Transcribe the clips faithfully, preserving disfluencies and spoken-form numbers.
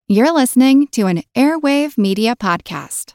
You're listening to an Airwave Media Podcast.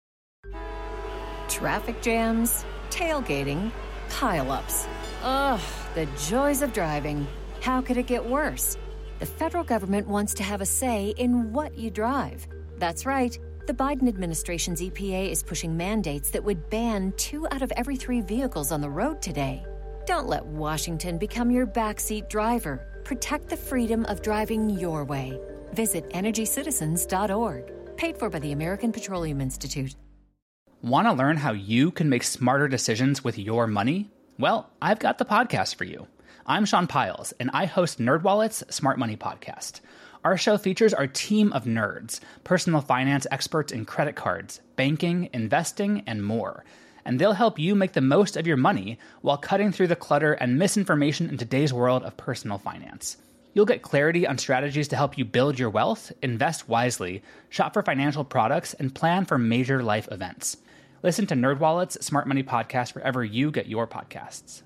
Traffic jams, tailgating, pile-ups. Ugh, the joys of driving. How could it get worse? The federal government wants to have a say in what you drive. That's right. The Biden administration's E P A is pushing mandates that would ban two out of every three vehicles on the road today. Don't let Washington become your backseat driver. Protect the freedom of driving your way. Visit energy citizens dot org. Paid for by the American Petroleum Institute. Want to learn how you can make smarter decisions with your money? Well, I've got the podcast for you. I'm Sean Piles, and I host NerdWallet's Smart Money Podcast. Our show features our team of nerds, personal finance experts in credit cards, banking, investing, and more. And they'll help you make the most of your money while cutting through the clutter and misinformation in today's world of personal finance. You'll get clarity on strategies to help you build your wealth, invest wisely, shop for financial products, and plan for major life events. Listen to NerdWallet's Smart Money Podcast wherever you get your podcasts.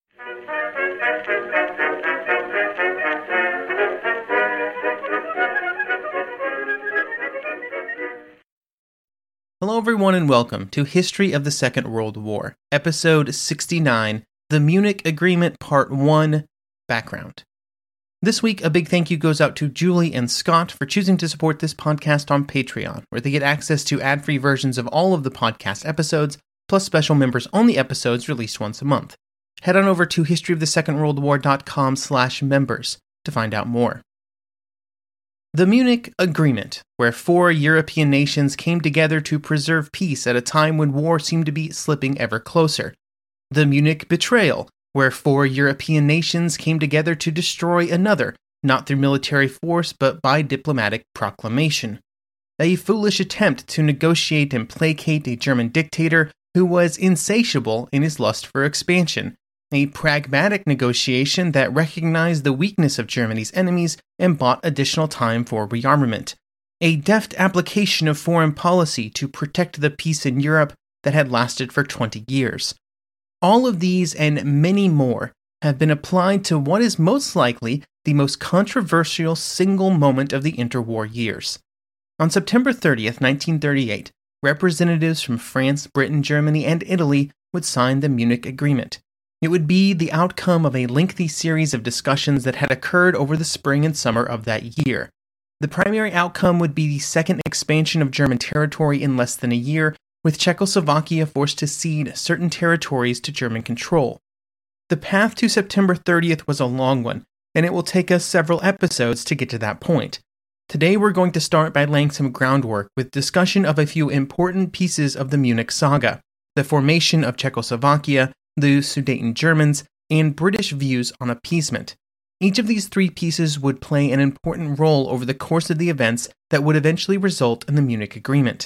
Hello everyone and welcome to History of the Second World War, Episode sixty-nine, The Munich Agreement Part one, Background. This week, a big thank you goes out to Julie and Scott for choosing to support this podcast on Patreon, where they get access to ad-free versions of all of the podcast episodes, plus special members-only episodes released once a month. Head on over to historyofthesecondworldwar.com slash members to find out more. The Munich Agreement, where four European nations came together to preserve peace at a time when war seemed to be slipping ever closer. The Munich Betrayal, where four European nations came together to destroy another, not through military force but by diplomatic proclamation. A foolish attempt to negotiate and placate a German dictator who was insatiable in his lust for expansion. A pragmatic negotiation that recognized the weakness of Germany's enemies and bought additional time for rearmament. A deft application of foreign policy to protect the peace in Europe that had lasted for twenty years. All of these and many more have been applied to what is most likely the most controversial single moment of the interwar years. On September thirtieth, nineteen thirty-eight, representatives from France, Britain, Germany, and Italy would sign the Munich Agreement. It would be the outcome of a lengthy series of discussions that had occurred over the spring and summer of that year. The primary outcome would be the second expansion of German territory in less than a year, with Czechoslovakia forced to cede certain territories to German control. The path to September thirtieth was a long one, and it will take us several episodes to get to that point. Today we're going to start by laying some groundwork with discussion of a few important pieces of the Munich saga: the formation of Czechoslovakia, the Sudeten Germans, and British views on appeasement. Each of these three pieces would play an important role over the course of the events that would eventually result in the Munich Agreement.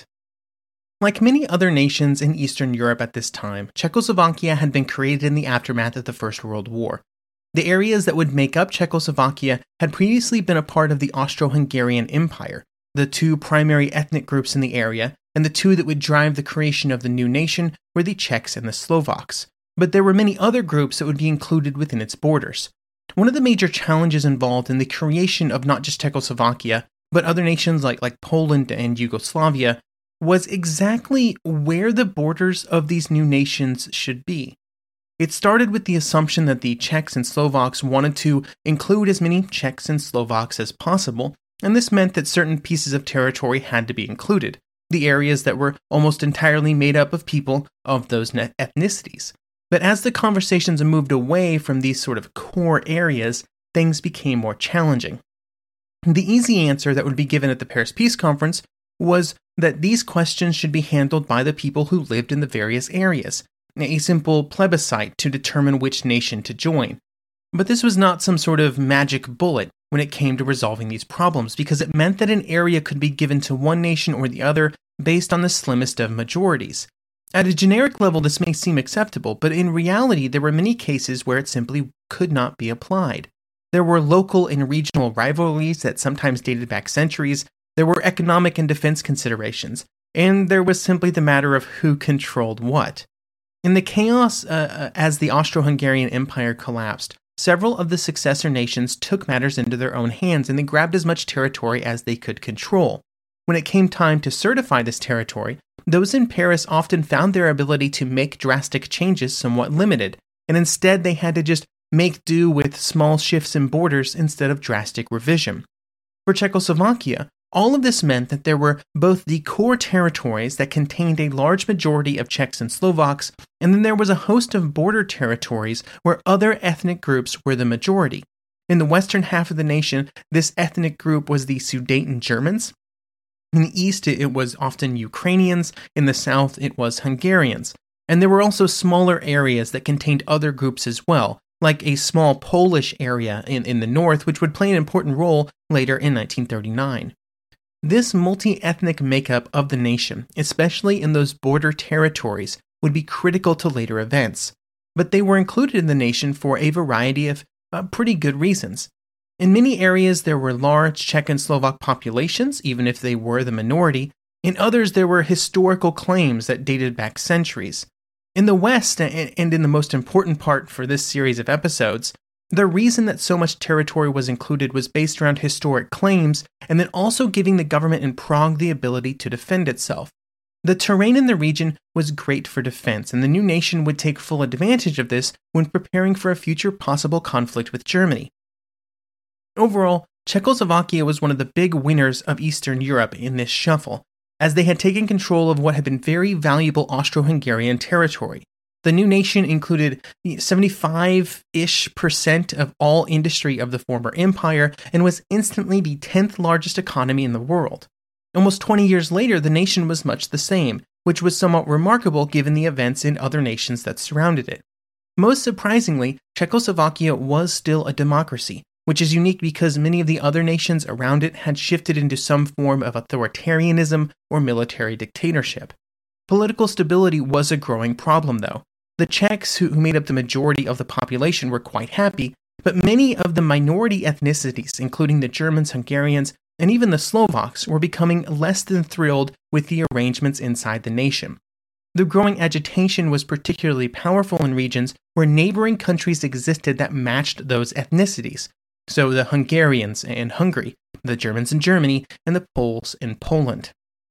Like many other nations in Eastern Europe at this time, Czechoslovakia had been created in the aftermath of the First World War. The areas that would make up Czechoslovakia had previously been a part of the Austro-Hungarian Empire, the two primary ethnic groups in the area, and the two that would drive the creation of the new nation were the Czechs and the Slovaks. But there were many other groups that would be included within its borders. One of the major challenges involved in the creation of not just Czechoslovakia, but other nations like, like Poland and Yugoslavia, was exactly where the borders of these new nations should be. It started with the assumption that the Czechs and Slovaks wanted to include as many Czechs and Slovaks as possible, and this meant that certain pieces of territory had to be included, the areas that were almost entirely made up of people of those ethnicities. But as the conversations moved away from these sort of core areas, things became more challenging. The easy answer that would be given at the Paris Peace Conference was that these questions should be handled by the people who lived in the various areas, a simple plebiscite to determine which nation to join. But this was not some sort of magic bullet when it came to resolving these problems, because it meant that an area could be given to one nation or the other based on the slimmest of majorities. At a generic level, this may seem acceptable, but in reality, there were many cases where it simply could not be applied. There were local and regional rivalries that sometimes dated back centuries, there were economic and defense considerations, and there was simply the matter of who controlled what. In the chaos uh, as the Austro-Hungarian Empire collapsed, several of the successor nations took matters into their own hands and they grabbed as much territory as they could control. When it came time to certify this territory, those in Paris often found their ability to make drastic changes somewhat limited, and instead they had to just make do with small shifts in borders instead of drastic revision. For Czechoslovakia, all of this meant that there were both the core territories that contained a large majority of Czechs and Slovaks, and then there was a host of border territories where other ethnic groups were the majority. In the western half of the nation, this ethnic group was the Sudeten Germans. In the east, it was often Ukrainians. In the south, it was Hungarians. And there were also smaller areas that contained other groups as well, like a small Polish area in, in the north, which would play an important role later in nineteen thirty-nine. This multi-ethnic makeup of the nation, especially in those border territories, would be critical to later events. But they were included in the nation for a variety of uh, pretty good reasons. In many areas, there were large Czech and Slovak populations, even if they were the minority. In others, there were historical claims that dated back centuries. In the West, and in the most important part for this series of episodes, the reason that so much territory was included was based around historic claims, and then also giving the government in Prague the ability to defend itself. The terrain in the region was great for defense, and the new nation would take full advantage of this when preparing for a future possible conflict with Germany. Overall, Czechoslovakia was one of the big winners of Eastern Europe in this shuffle, as they had taken control of what had been very valuable Austro-Hungarian territory. The new nation included seventy-five-ish percent of all industry of the former empire and was instantly the tenth largest economy in the world. Almost twenty years later, the nation was much the same, which was somewhat remarkable given the events in other nations that surrounded it. Most surprisingly, Czechoslovakia was still a democracy, which is unique because many of the other nations around it had shifted into some form of authoritarianism or military dictatorship. Political stability was a growing problem, though. The Czechs, who made up the majority of the population, were quite happy, but many of the minority ethnicities, including the Germans, Hungarians, and even the Slovaks, were becoming less than thrilled with the arrangements inside the nation. The growing agitation was particularly powerful in regions where neighboring countries existed that matched those ethnicities. So the Hungarians in Hungary, the Germans in Germany, and the Poles in Poland.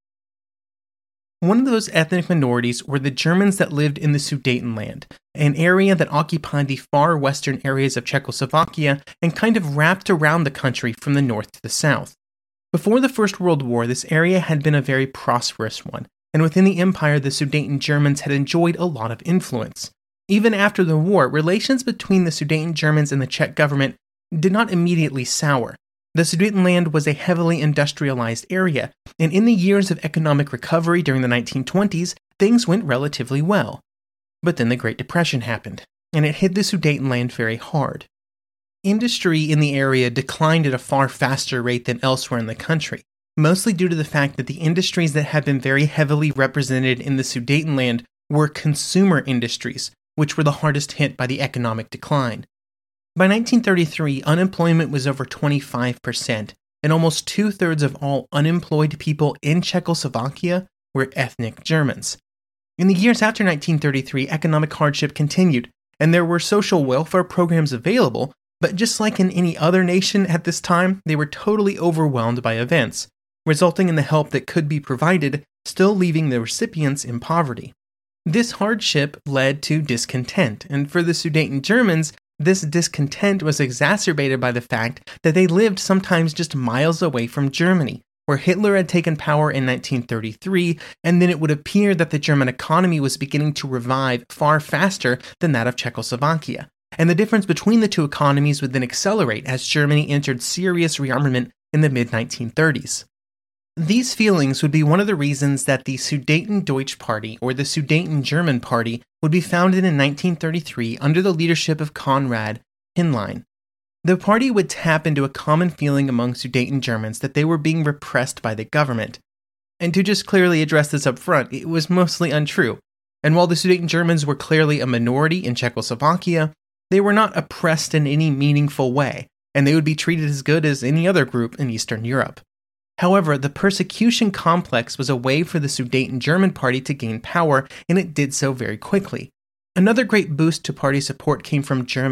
One of those ethnic minorities were the Germans that lived in the Sudetenland, an area that occupied the far western areas of Czechoslovakia and kind of wrapped around the country from the north to the south. Before the First World War, this area had been a very prosperous one, and within the empire, the Sudeten Germans had enjoyed a lot of influence. Even after the war, relations between the Sudeten Germans and the Czech government did not immediately sour. The Sudetenland was a heavily industrialized area, and in the years of economic recovery during the nineteen twenties, things went relatively well. But then the Great Depression happened, and it hit the Sudetenland very hard. Industry in the area declined at a far faster rate than elsewhere in the country, mostly due to the fact that the industries that had been very heavily represented in the Sudetenland were consumer industries, which were the hardest hit by the economic decline. By nineteen thirty-three, unemployment was over twenty-five percent, and almost two-thirds of all unemployed people in Czechoslovakia were ethnic Germans. In the years after nineteen thirty-three, economic hardship continued, and there were social welfare programs available, but just like in any other nation at this time, they were totally overwhelmed by events, resulting in the help that could be provided still leaving the recipients in poverty. This hardship led to discontent, and for the Sudeten Germans, this discontent was exacerbated by the fact that they lived sometimes just miles away from Germany, where Hitler had taken power in nineteen thirty-three, and then it would appear that the German economy was beginning to revive far faster than that of Czechoslovakia, and the difference between the two economies would then accelerate as Germany entered serious rearmament in the mid nineteen thirties. These feelings would be one of the reasons that the Sudeten Deutsch Party, or the Sudeten German Party, would be founded in nineteen thirty-three under the leadership of Konrad Hinlein. The party would tap into a common feeling among Sudeten Germans that they were being repressed by the government. And to just clearly address this up front, it was mostly untrue. And while the Sudeten Germans were clearly a minority in Czechoslovakia, they were not oppressed in any meaningful way, and they would be treated as good as any other group in Eastern Europe. However, the persecution complex was a way for the Sudeten German Party to gain power, and it did so very quickly. Another great boost to party support came from Germany,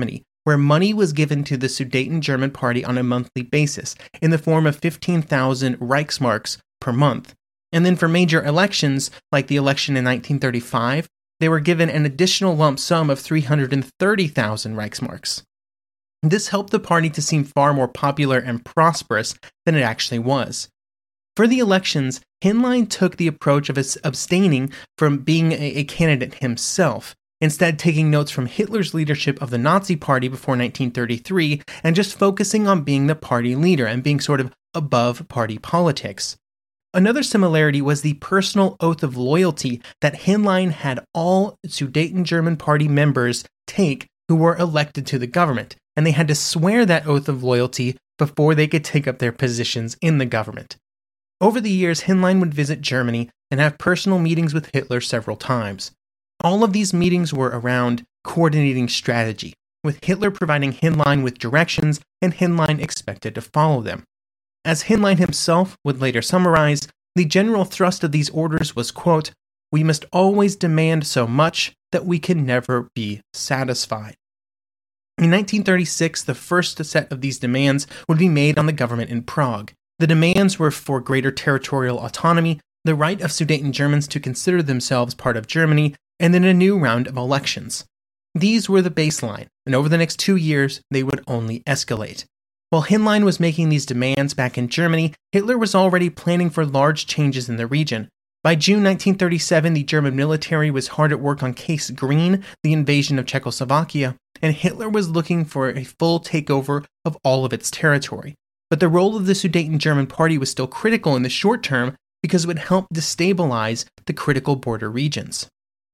where money was given to the Sudeten German Party on a monthly basis in the form of fifteen thousand Reichsmarks per month. And then for major elections, like the election in nineteen thirty-five, they were given an additional lump sum of three hundred thirty thousand Reichsmarks. This helped the party to seem far more popular and prosperous than it actually was. For the elections, Hinlein took the approach of abstaining from being a, a candidate himself, instead taking notes from Hitler's leadership of the Nazi Party before nineteen thirty-three and just focusing on being the party leader and being sort of above party politics. Another similarity was the personal oath of loyalty that Hinlein had all Sudeten German Party members take who were elected to the government, and they had to swear that oath of loyalty before they could take up their positions in the government. Over the years, Hinlein would visit Germany and have personal meetings with Hitler several times. All of these meetings were around coordinating strategy, with Hitler providing Hinlein with directions and Hinlein expected to follow them. As Hinlein himself would later summarize, the general thrust of these orders was, quote, "We must always demand so much that we can never be satisfied." In nineteen thirty-six, the first set of these demands would be made on the government in Prague. The demands were for greater territorial autonomy, the right of Sudeten Germans to consider themselves part of Germany, and then a new round of elections. These were the baseline, and over the next two years, they would only escalate. While Hinlein was making these demands back in Germany, Hitler was already planning for large changes in the region. By June nineteen thirty-seven, the German military was hard at work on Case Green, the invasion of Czechoslovakia, and Hitler was looking for a full takeover of all of its territory. But the role of the Sudeten German Party was still critical in the short term because it would help destabilize the critical border regions.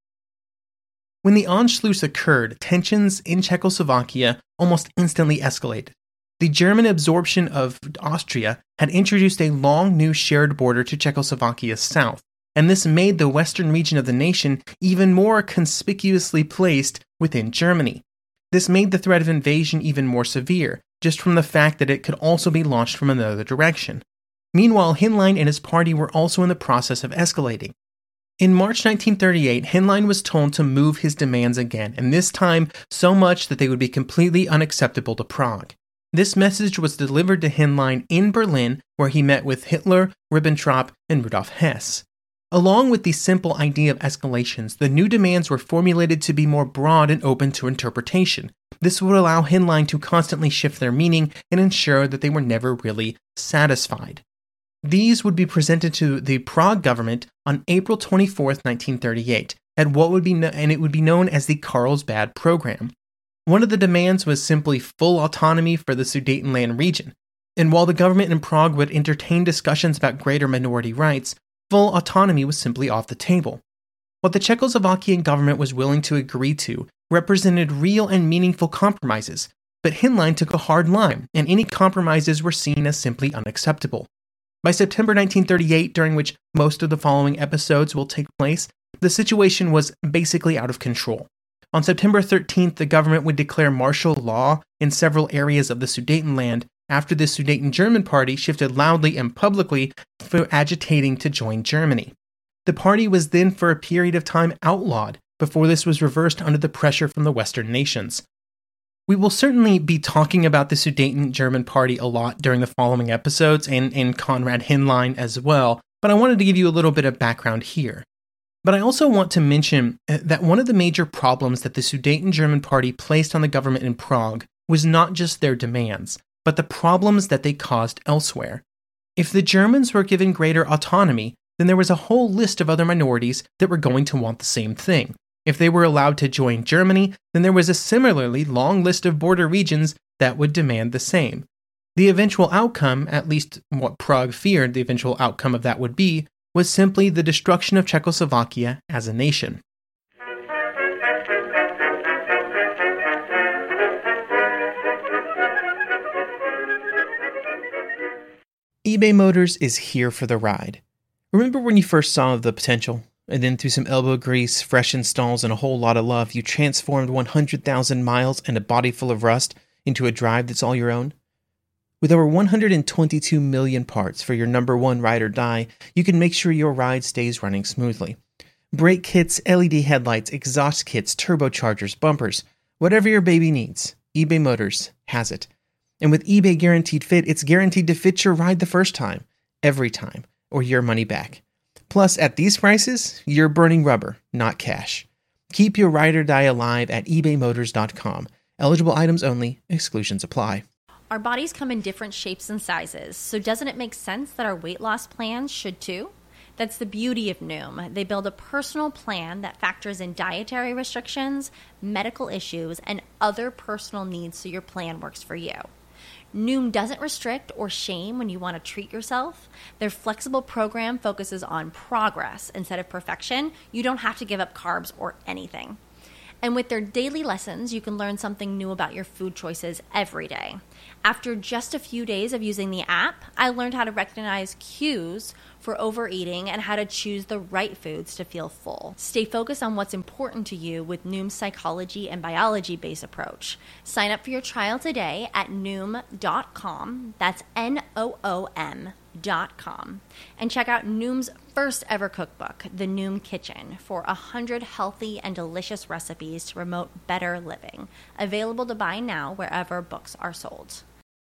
When the Anschluss occurred, tensions in Czechoslovakia almost instantly escalated. The German absorption of Austria had introduced a long new shared border to Czechoslovakia's south, and this made the western region of the nation even more conspicuously placed within Germany. This made the threat of invasion even more severe, just from the fact that it could also be launched from another direction. Meanwhile, Hinlein and his party were also in the process of escalating. In March nineteen thirty-eight, Hinlein was told to move his demands again, and this time so much that they would be completely unacceptable to Prague. This message was delivered to Hinlein in Berlin, where he met with Hitler, Ribbentrop, and Rudolf Hess. Along with the simple idea of escalations, the new demands were formulated to be more broad and open to interpretation. This would allow Hinlein to constantly shift their meaning and ensure that they were never really satisfied. These would be presented to the Prague government on April twenty-fourth, nineteen thirty-eight, at what would be no- and it would be known as the Carlsbad Program. One of the demands was simply full autonomy for the Sudetenland region, and while the government in Prague would entertain discussions about greater minority rights, full autonomy was simply off the table. What the Czechoslovakian government was willing to agree to represented real and meaningful compromises, but Hinlein took a hard line, and any compromises were seen as simply unacceptable. By September nineteen thirty-eight, during which most of the following episodes will take place, the situation was basically out of control. On September thirteenth, the government would declare martial law in several areas of the Sudetenland after the Sudeten German Party shifted loudly and publicly for agitating to join Germany. The party was then for a period of time outlawed before this was reversed under the pressure from the Western nations. We will certainly be talking about the Sudeten German Party a lot during the following episodes and in Konrad Hinlein as well, but I wanted to give you a little bit of background here. But I also want to mention that one of the major problems that the Sudeten German Party placed on the government in Prague was not just their demands, but the problems that they caused elsewhere. If the Germans were given greater autonomy, then there was a whole list of other minorities that were going to want the same thing. If they were allowed to join Germany, then there was a similarly long list of border regions that would demand the same. The eventual outcome, at least what Prague feared the eventual outcome of that would be, was simply the destruction of Czechoslovakia as a nation. eBay Motors is here for the ride. Remember when you first saw the potential? And then through some elbow grease, fresh installs, and a whole lot of love, you transformed one hundred thousand miles and a body full of rust into a drive that's all your own? With over one hundred twenty-two million parts for your number one ride or die, you can make sure your ride stays running smoothly. Brake kits, L E D headlights, exhaust kits, turbochargers, bumpers, whatever your baby needs, eBay Motors has it. And with eBay Guaranteed Fit, it's guaranteed to fit your ride the first time, every time, or your money back. Plus, at these prices, you're burning rubber, not cash. Keep your ride or die alive at ebay motors dot com. Eligible items only. Exclusions apply. Our bodies come in different shapes and sizes, so doesn't it make sense that our weight loss plans should too? That's the beauty of Noom. They build a personal plan that factors in dietary restrictions, medical issues, and other personal needs so your plan works for you. Noom doesn't restrict or shame when you want to treat yourself. Their flexible program focuses on progress instead of perfection. You don't have to give up carbs or anything. And with their daily lessons, you can learn something new about your food choices every day. After just a few days of using the app, I learned how to recognize cues for overeating and how to choose the right foods to feel full. Stay focused on what's important to you with Noom's psychology and biology-based approach. Sign up for your trial today at noom dot com. That's N O O M dot com. And check out Noom's first ever cookbook, The Noom Kitchen, for one hundred healthy and delicious recipes to promote better living. Available to buy now wherever books are sold.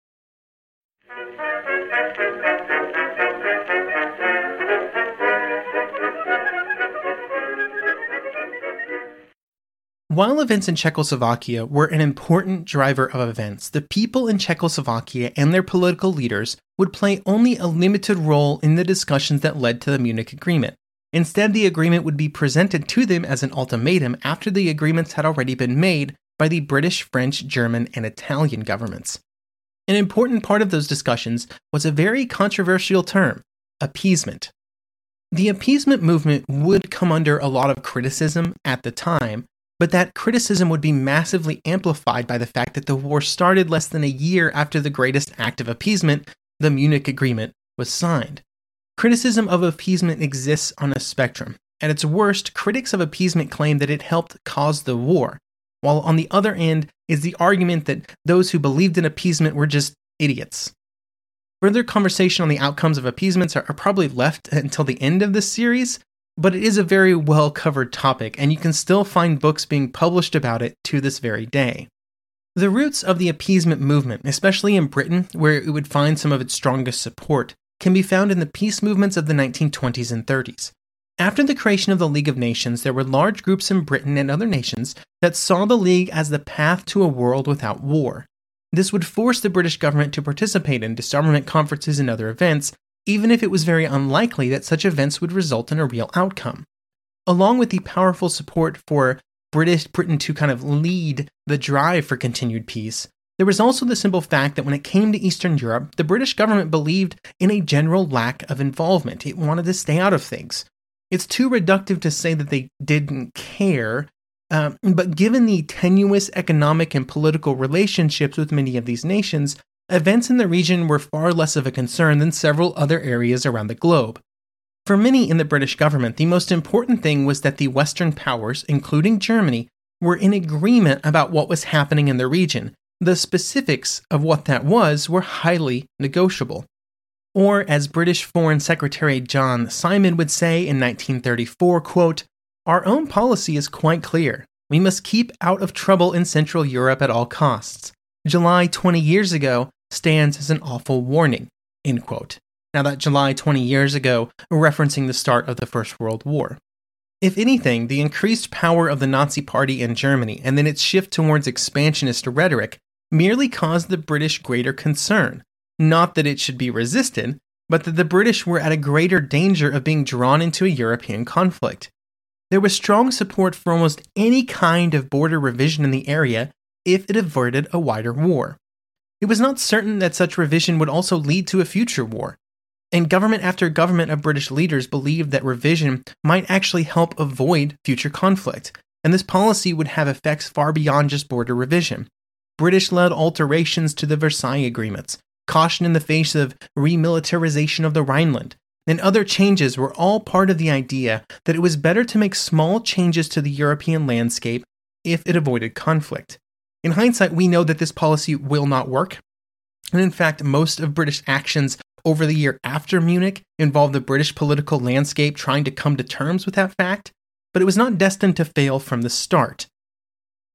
While events in Czechoslovakia were an important driver of events, the people in Czechoslovakia and their political leaders would play only a limited role in the discussions that led to the Munich Agreement. Instead, the agreement would be presented to them as an ultimatum after the agreements had already been made by the British, French, German, and Italian governments. An important part of those discussions was a very controversial term, appeasement. The appeasement movement would come under a lot of criticism at the time, but that criticism would be massively amplified by the fact that the war started less than a year after the greatest act of appeasement, the Munich Agreement, was signed. Criticism of appeasement exists on a spectrum. At its worst, critics of appeasement claim that it helped cause the war, while on the other end is the argument that those who believed in appeasement were just idiots. Further conversation on the outcomes of appeasements are, are probably left until the end of this series, but it is a very well-covered topic, and you can still find books being published about it to this very day. The roots of the appeasement movement, especially in Britain, where it would find some of its strongest support, can be found in the peace movements of the nineteen twenties and thirties. After the creation of the League of Nations, there were large groups in Britain and other nations that saw the League as the path to a world without war. This would force the British government to participate in disarmament conferences and other events, even if it was very unlikely that such events would result in a real outcome. Along with the powerful support for British Britain to kind of lead the drive for continued peace, there was also the simple fact that when it came to Eastern Europe, the British government believed in a general lack of involvement. It wanted to stay out of things. It's too reductive to say that they didn't care, um, but given the tenuous economic and political relationships with many of these nations, events in the region were far less of a concern than several other areas around the globe. For many in the British government, the most important thing was that the Western powers, including Germany, were in agreement about what was happening in the region. The specifics of what that was were highly negotiable. Or, as British Foreign Secretary John Simon would say in nineteen thirty-four, quote, "Our own policy is quite clear. We must keep out of trouble in Central Europe at all costs. July twenty years ago stands as an awful warning," end quote. Now that July twenty years ago, referencing the start of the First World War. If anything, the increased power of the Nazi Party in Germany and then its shift towards expansionist rhetoric merely caused the British greater concern. Not that it should be resisted, but that the British were at a greater danger of being drawn into a European conflict. There was strong support for almost any kind of border revision in the area if it averted a wider war. It was not certain that such revision would also lead to a future war, and government after government of British leaders believed that revision might actually help avoid future conflict, and this policy would have effects far beyond just border revision. British-led alterations to the Versailles Agreements, caution in the face of remilitarization of the Rhineland, and other changes were all part of the idea that it was better to make small changes to the European landscape if it avoided conflict. In hindsight, we know that this policy will not work, and in fact, most of British actions over the year after Munich involved the British political landscape trying to come to terms with that fact, but it was not destined to fail from the start.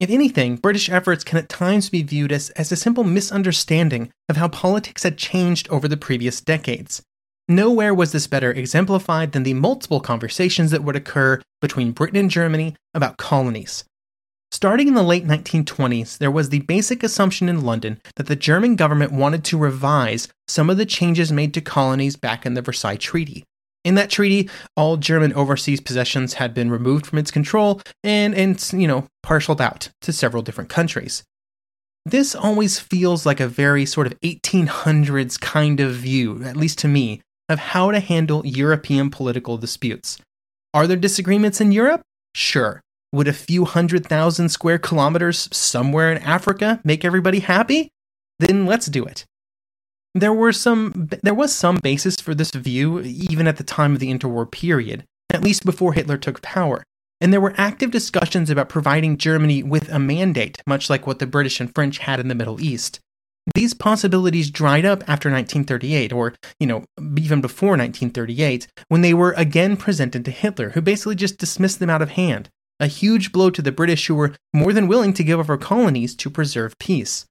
If anything, British efforts can at times be viewed as, as a simple misunderstanding of how politics had changed over the previous decades. Nowhere was this better exemplified than the multiple conversations that would occur between Britain and Germany about colonies. Starting in the late nineteen twenties, there was the basic assumption in London that the German government wanted to revise some of the changes made to colonies back in the Versailles Treaty. In that treaty, all German overseas possessions had been removed from its control and, and, you know, parceled out to several different countries. This always feels like a very sort of eighteen hundreds kind of view, at least to me, of how to handle European political disputes. Are there disagreements in Europe? Sure. Would a few hundred thousand square kilometers somewhere in Africa make everybody happy? Then let's do it. There were some, there was some basis for this view even at the time of the interwar period, at least before Hitler took power, and there were active discussions about providing Germany with a mandate, much like what the British and French had in the Middle East. These possibilities dried up after nineteen thirty-eight, or, you know, even before nineteen thirty-eight, when they were again presented to Hitler, who basically just dismissed them out of hand. A huge blow to the British, who were more than willing to give up our colonies to preserve peace.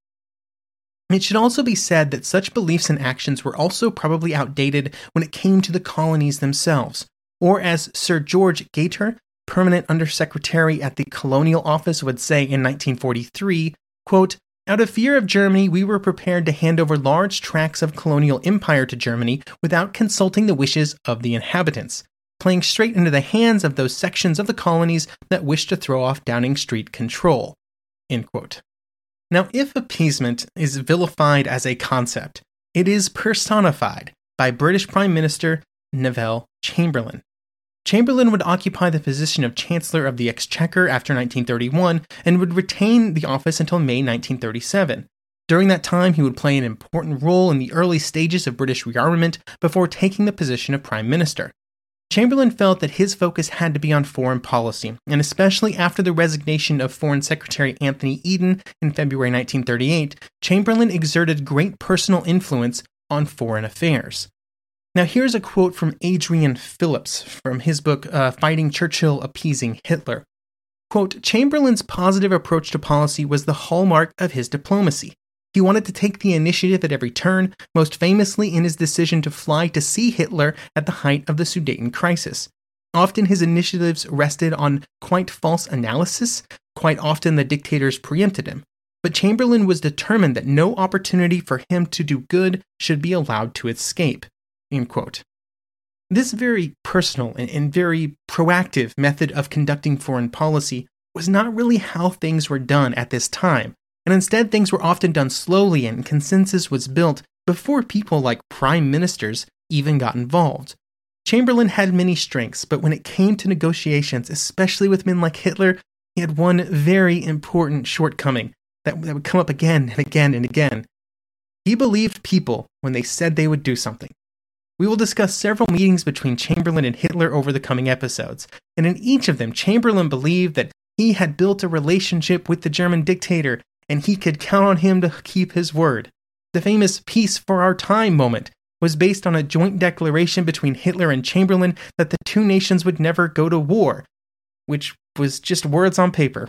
It should also be said that such beliefs and actions were also probably outdated when it came to the colonies themselves, or as Sir George Gator, Permanent Undersecretary at the Colonial Office, would say in nineteen forty-three, quote, "Out of fear of Germany, we were prepared to hand over large tracts of colonial empire to Germany without consulting the wishes of the inhabitants, playing straight into the hands of those sections of the colonies that wished to throw off Downing Street control." End quote. Now, if appeasement is vilified as a concept, it is personified by British Prime Minister Neville Chamberlain. Chamberlain would occupy the position of Chancellor of the Exchequer after nineteen thirty-one and would retain the office until May nineteen thirty-seven. During that time, he would play an important role in the early stages of British rearmament before taking the position of Prime Minister. Chamberlain felt that his focus had to be on foreign policy, and especially after the resignation of Foreign Secretary Anthony Eden in February nineteen thirty-eight, Chamberlain exerted great personal influence on foreign affairs. Now here's a quote from Adrian Phillips from his book, uh, Fighting Churchill, Appeasing Hitler. Quote, "Chamberlain's positive approach to policy was the hallmark of his diplomacy. He wanted to take the initiative at every turn, most famously in his decision to fly to see Hitler at the height of the Sudeten crisis. Often his initiatives rested on quite false analysis, quite often the dictators preempted him. But Chamberlain was determined that no opportunity for him to do good should be allowed to escape." End quote. This very personal and, and very proactive method of conducting foreign policy was not really how things were done at this time. And instead, things were often done slowly and consensus was built before people like prime ministers even got involved. Chamberlain had many strengths, but when it came to negotiations, especially with men like Hitler, he had one very important shortcoming that, that would come up again and again and again. He believed people when they said they would do something. We will discuss several meetings between Chamberlain and Hitler over the coming episodes, and in each of them, Chamberlain believed that he had built a relationship with the German dictator and he could count on him to keep his word. The famous Peace for Our Time moment was based on a joint declaration between Hitler and Chamberlain that the two nations would never go to war, which was just words on paper.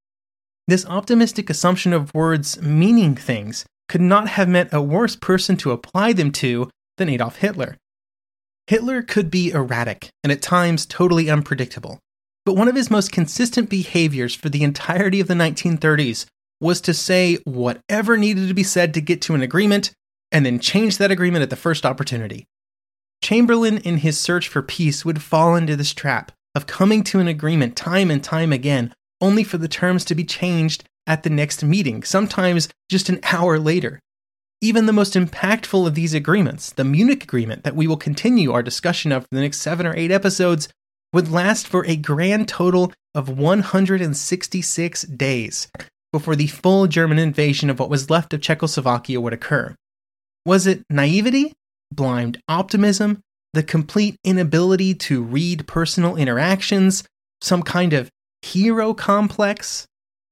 This optimistic assumption of words meaning things could not have meant a worse person to apply them to than Adolf Hitler. Hitler could be erratic and at times totally unpredictable, but one of his most consistent behaviors for the entirety of the nineteen thirties was to say whatever needed to be said to get to an agreement, and then change that agreement at the first opportunity. Chamberlain, in his search for peace, would fall into this trap of coming to an agreement time and time again, only for the terms to be changed at the next meeting, sometimes just an hour later. Even the most impactful of these agreements, the Munich Agreement that we will continue our discussion of for the next seven or eight episodes, would last for a grand total of one hundred sixty-six days. Before the full German invasion of what was left of Czechoslovakia would occur. Was it naivety, blind optimism, the complete inability to read personal interactions, some kind of hero complex?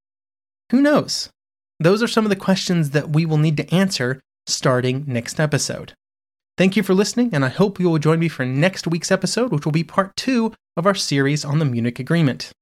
Who knows? Those are some of the questions that we will need to answer starting next episode. Thank you for listening, and I hope you will join me for next week's episode, which will be part two of our series on the Munich Agreement.